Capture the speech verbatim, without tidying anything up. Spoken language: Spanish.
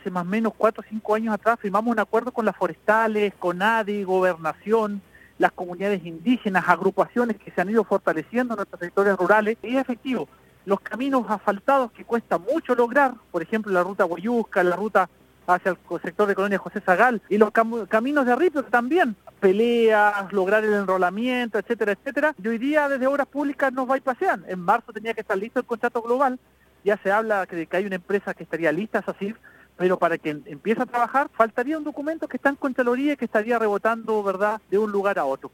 Hace más o menos cuatro o cinco años atrás firmamos un acuerdo con las forestales, con A D I, Gobernación, las comunidades indígenas, agrupaciones que se han ido fortaleciendo en nuestros sectores rurales. Y es efectivo, los caminos asfaltados que cuesta mucho lograr, por ejemplo la ruta Huayusca, la ruta hacia el sector de Colonia José Zagal, y los cam caminos de arriba también, peleas, lograr el enrolamiento, etcétera, etcétera. Y hoy día desde Obras Públicas nos bypasean. En marzo tenía que estar listo el contrato global, ya se habla de que hay una empresa que estaría lista, es así, pero para que empiece a trabajar faltaría un documento que está en Contraloría y que estaría rebotando, ¿verdad?, de un lugar a otro.